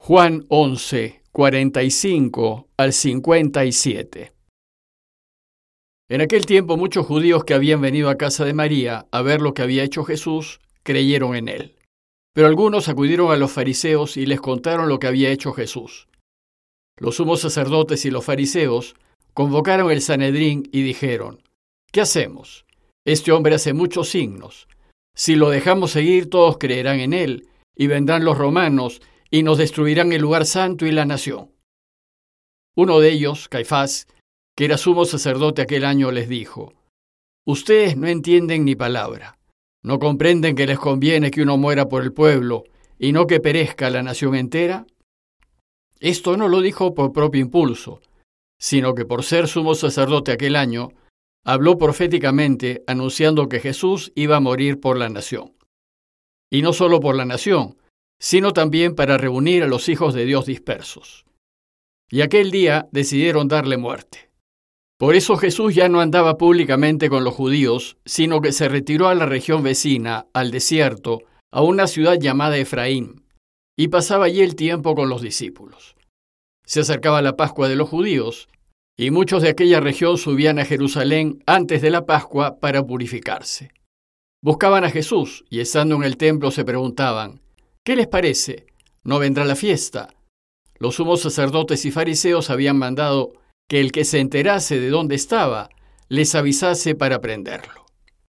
Juan 11, 45 al 57. En aquel tiempo muchos judíos que habían venido a casa de María a ver lo que había hecho Jesús, creyeron en él. Pero algunos acudieron a los fariseos y les contaron lo que había hecho Jesús. Los sumos sacerdotes y los fariseos convocaron el Sanedrín y dijeron: ¿Qué hacemos? Este hombre hace muchos signos. Si lo dejamos seguir, todos creerán en él, y vendrán los romanos y nos destruirán el lugar santo y la nación. Uno de ellos, Caifás, que era sumo sacerdote aquel año, les dijo: Ustedes no entienden ni palabra. ¿No comprenden que les conviene que uno muera por el pueblo y no que perezca la nación entera? Esto no lo dijo por propio impulso, sino que por ser sumo sacerdote aquel año, habló proféticamente anunciando que Jesús iba a morir por la nación. Y no solo por la nación, sino también para reunir a los hijos de Dios dispersos. Y aquel día decidieron darle muerte. Por eso Jesús ya no andaba públicamente con los judíos, sino que se retiró a la región vecina, al desierto, a una ciudad llamada Efraín, y pasaba allí el tiempo con los discípulos. Se acercaba la Pascua de los judíos, y muchos de aquella región subían a Jerusalén antes de la Pascua para purificarse. Buscaban a Jesús, y estando en el templo se preguntaban: ¿qué les parece? ¿No vendrá la fiesta? Los sumos sacerdotes y fariseos habían mandado que el que se enterase de dónde estaba, les avisase para prenderlo.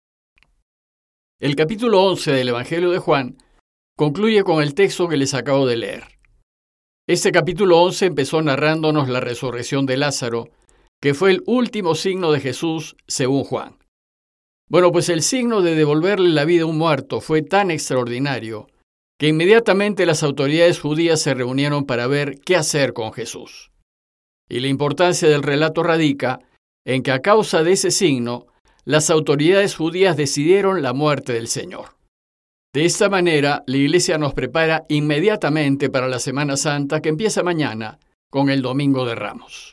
El capítulo 11 del Evangelio de Juan concluye con el texto que les acabo de leer. Este capítulo 11 empezó narrándonos la resurrección de Lázaro, que fue el último signo de Jesús según Juan. Bueno, pues el signo de devolverle la vida a un muerto fue tan extraordinario que inmediatamente las autoridades judías se reunieron para ver qué hacer con Jesús. Y la importancia del relato radica en que a causa de ese signo, las autoridades judías decidieron la muerte del Señor. De esta manera, la Iglesia nos prepara inmediatamente para la Semana Santa que empieza mañana con el Domingo de Ramos.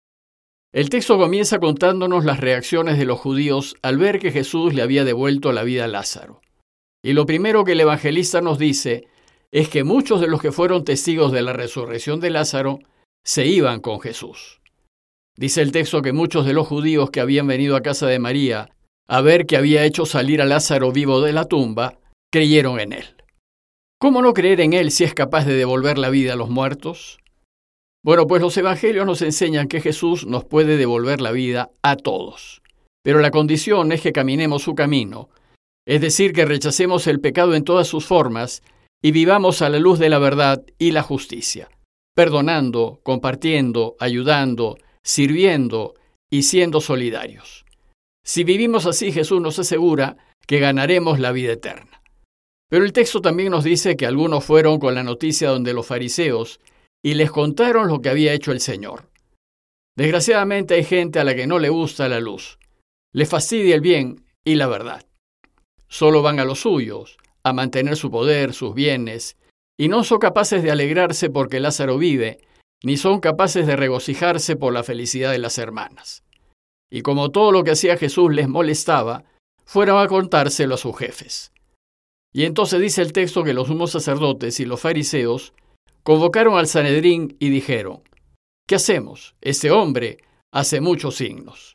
El texto comienza contándonos las reacciones de los judíos al ver que Jesús le había devuelto la vida a Lázaro. Y lo primero que el evangelista nos dice es que muchos de los que fueron testigos de la resurrección de Lázaro se iban con Jesús. Dice el texto que muchos de los judíos que habían venido a casa de María a ver que había hecho salir a Lázaro vivo de la tumba, creyeron en él. ¿Cómo no creer en él si es capaz de devolver la vida a los muertos? Bueno, pues los evangelios nos enseñan que Jesús nos puede devolver la vida a todos. Pero la condición es que caminemos su camino, es decir, que rechacemos el pecado en todas sus formas y vivamos a la luz de la verdad y la justicia, perdonando, compartiendo, ayudando, sirviendo y siendo solidarios. Si vivimos así, Jesús nos asegura que ganaremos la vida eterna. Pero el texto también nos dice que algunos fueron con la noticia donde los fariseos y les contaron lo que había hecho el Señor. Desgraciadamente hay gente a la que no le gusta la luz, le fastidia el bien y la verdad. Solo van a los suyos, a mantener su poder, sus bienes, y no son capaces de alegrarse porque Lázaro vive, ni son capaces de regocijarse por la felicidad de las hermanas. Y como todo lo que hacía Jesús les molestaba, fueron a contárselo a sus jefes. Y entonces dice el texto que los sumos sacerdotes y los fariseos convocaron al Sanedrín y dijeron: ¿qué hacemos? Este hombre hace muchos signos.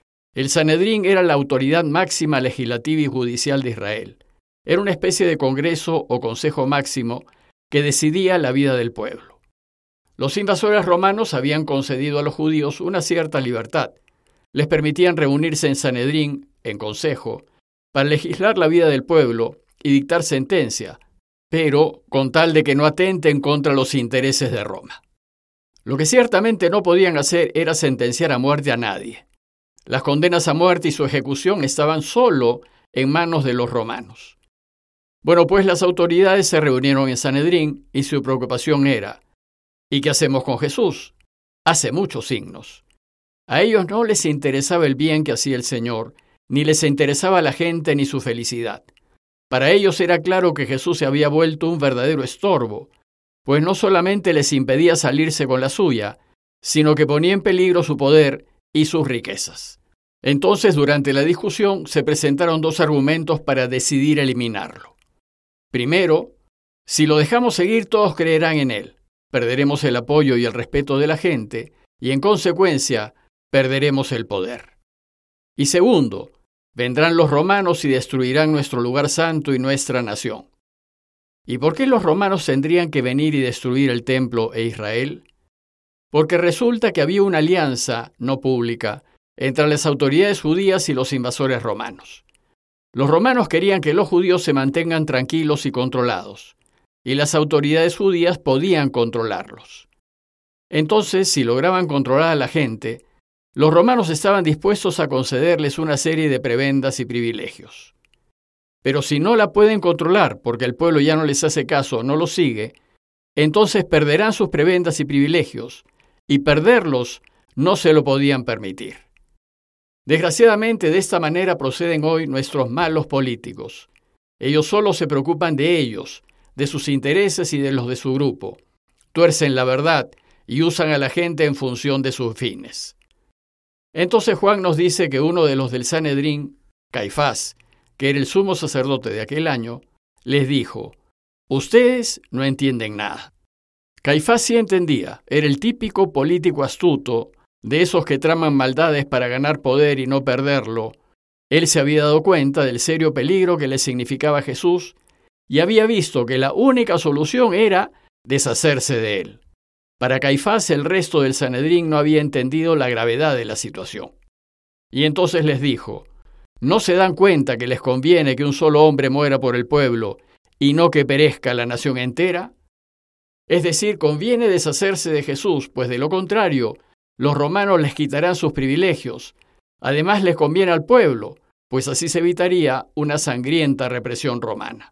El Sanedrín era la autoridad máxima legislativa y judicial de Israel. Era una especie de congreso o consejo máximo que decidía la vida del pueblo. Los invasores romanos habían concedido a los judíos una cierta libertad. Les permitían reunirse en Sanedrín, en consejo, para legislar la vida del pueblo y dictar sentencia, pero con tal de que no atenten contra los intereses de Roma. Lo que ciertamente no podían hacer era sentenciar a muerte a nadie. Las condenas a muerte y su ejecución estaban solo en manos de los romanos. Bueno, pues las autoridades se reunieron en Sanedrín y su preocupación era: ¿y qué hacemos con Jesús? Hace muchos signos. A ellos no les interesaba el bien que hacía el Señor, ni les interesaba la gente ni su felicidad. Para ellos era claro que Jesús se había vuelto un verdadero estorbo, pues no solamente les impedía salirse con la suya, sino que ponía en peligro su poder y sus riquezas. Entonces, durante la discusión, se presentaron dos argumentos para decidir eliminarlo. Primero, si lo dejamos seguir, todos creerán en él. perderemos el apoyo y el respeto de la gente y, en consecuencia, perderemos el poder. Y segundo, vendrán los romanos y destruirán nuestro lugar santo y nuestra nación. ¿Y por qué los romanos tendrían que venir y destruir el templo e Israel? Porque resulta que había una alianza no pública entre las autoridades judías y los invasores romanos. Los romanos querían que los judíos se mantengan tranquilos y controlados, y las autoridades judías podían controlarlos. Entonces, si lograban controlar a la gente, los romanos estaban dispuestos a concederles una serie de prebendas y privilegios. Pero si no la pueden controlar porque el pueblo ya no les hace caso o no los sigue, entonces perderán sus prebendas y privilegios, y perderlos no se lo podían permitir. Desgraciadamente, de esta manera proceden hoy nuestros malos políticos. Ellos solo se preocupan de ellos, de sus intereses y de los de su grupo. Tuercen la verdad y usan a la gente en función de sus fines. Entonces Juan nos dice que uno de los del Sanedrín, Caifás, que era el sumo sacerdote de aquel año, les dijo: «Ustedes no entienden nada». Caifás sí entendía, era el típico político astuto, de esos que traman maldades para ganar poder y no perderlo. Él se había dado cuenta del serio peligro que le significaba Jesús y había visto que la única solución era deshacerse de él. Para Caifás, el resto del Sanedrín no había entendido la gravedad de la situación. Y entonces les dijo: ¿no se dan cuenta que les conviene que un solo hombre muera por el pueblo y no que perezca la nación entera? Es decir, conviene deshacerse de Jesús, pues de lo contrario, los romanos les quitarán sus privilegios. Además, les conviene al pueblo, pues así se evitaría una sangrienta represión romana.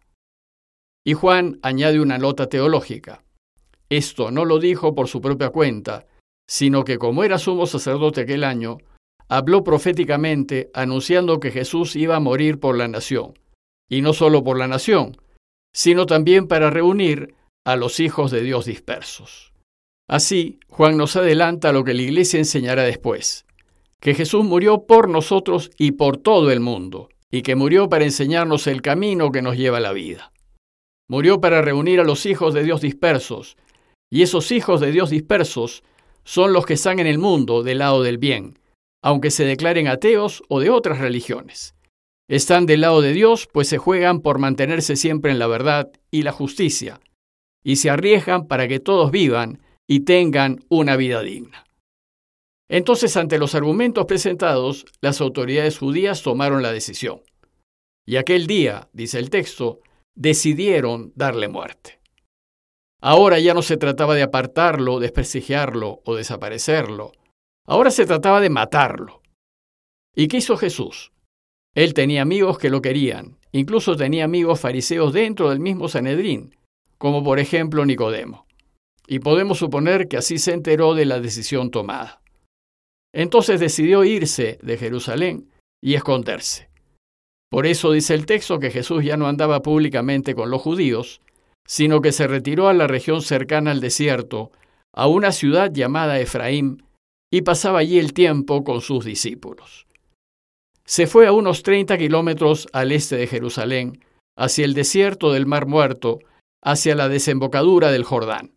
Y Juan añade una nota teológica. Esto no lo dijo por su propia cuenta, sino que como era sumo sacerdote aquel año, habló proféticamente anunciando que Jesús iba a morir por la nación, y no solo por la nación, sino también para reunir a los hijos de Dios dispersos. Así, Juan nos adelanta lo que la Iglesia enseñará después, que Jesús murió por nosotros y por todo el mundo, y que murió para enseñarnos el camino que nos lleva a la vida. Murió para reunir a los hijos de Dios dispersos, y esos hijos de Dios dispersos son los que están en el mundo del lado del bien, aunque se declaren ateos o de otras religiones. Están del lado de Dios, pues se juegan por mantenerse siempre en la verdad y la justicia, y se arriesgan para que todos vivan y tengan una vida digna. Entonces, ante los argumentos presentados, las autoridades judías tomaron la decisión. Y aquel día, dice el texto, decidieron darle muerte. Ahora ya no se trataba de apartarlo, desprestigiarlo o desaparecerlo. Ahora se trataba de matarlo. ¿Y qué hizo Jesús? Él tenía amigos que lo querían. Incluso tenía amigos fariseos dentro del mismo Sanedrín, como por ejemplo Nicodemo. Y podemos suponer que así se enteró de la decisión tomada. Entonces decidió irse de Jerusalén y esconderse. Por eso dice el texto que Jesús ya no andaba públicamente con los judíos, sino que se retiró a la región cercana al desierto, a una ciudad llamada Efraín, y pasaba allí el tiempo con sus discípulos. Se fue a unos 30 kilómetros al este de Jerusalén, hacia el desierto del Mar Muerto, hacia la desembocadura del Jordán.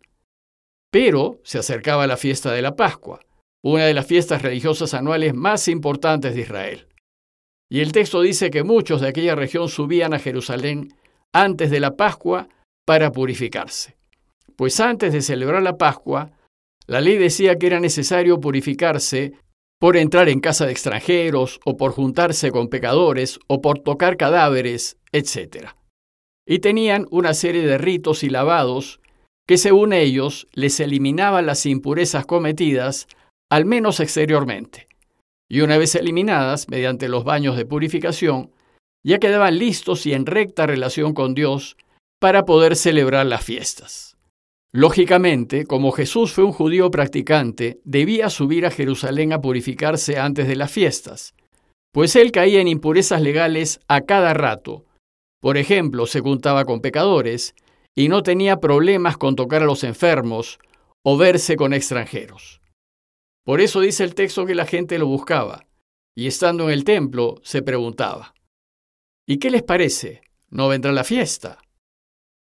Pero se acercaba la fiesta de la Pascua, una de las fiestas religiosas anuales más importantes de Israel. Y el texto dice que muchos de aquella región subían a Jerusalén antes de la Pascua para purificarse. Pues antes de celebrar la Pascua, la ley decía que era necesario purificarse por entrar en casa de extranjeros, o por juntarse con pecadores, o por tocar cadáveres, etc. Y tenían una serie de ritos y lavados que, según ellos, les eliminaban las impurezas cometidas, al menos exteriormente. Y una vez eliminadas, mediante los baños de purificación, ya quedaban listos y en recta relación con Dios para poder celebrar las fiestas. Lógicamente, como Jesús fue un judío practicante, debía subir a Jerusalén a purificarse antes de las fiestas, pues él caía en impurezas legales a cada rato. Por ejemplo, se juntaba con pecadores y no tenía problemas con tocar a los enfermos o verse con extranjeros. Por eso dice el texto que la gente lo buscaba, y estando en el templo se preguntaba: ¿y qué les parece? ¿No vendrá la fiesta?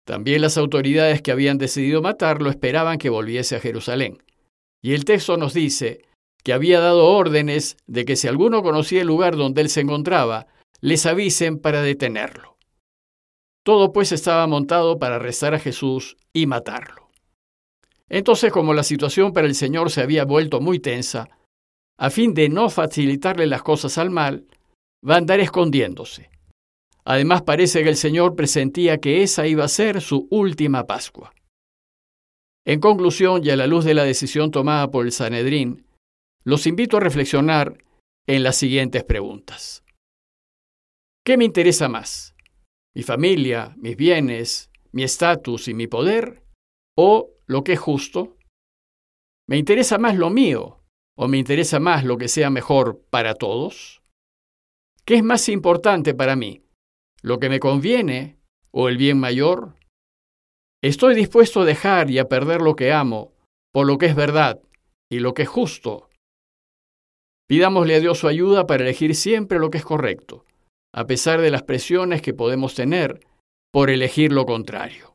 También las autoridades que habían decidido matarlo esperaban que volviese a Jerusalén. Y el texto nos dice que había dado órdenes de que si alguno conocía el lugar donde él se encontraba, les avisen para detenerlo. Todo pues estaba montado para arrestar a Jesús y matarlo. Entonces, como la situación para el Señor se había vuelto muy tensa, a fin de no facilitarle las cosas al mal, va a andar escondiéndose. Además, parece que el Señor presentía que esa iba a ser su última Pascua. En conclusión, y a la luz de la decisión tomada por el Sanedrín, los invito a reflexionar en las siguientes preguntas. ¿Qué me interesa más? ¿Mi familia, mis bienes, mi estatus y mi poder? ¿O lo que es justo? ¿Me interesa más lo mío? ¿O me interesa más lo que sea mejor para todos? ¿Qué es más importante para mí? ¿Lo que me conviene o el bien mayor? ¿Estoy dispuesto a dejar y a perder lo que amo por lo que es verdad y lo que es justo? Pidámosle a Dios su ayuda para elegir siempre lo que es correcto, a pesar de las presiones que podemos tener por elegir lo contrario.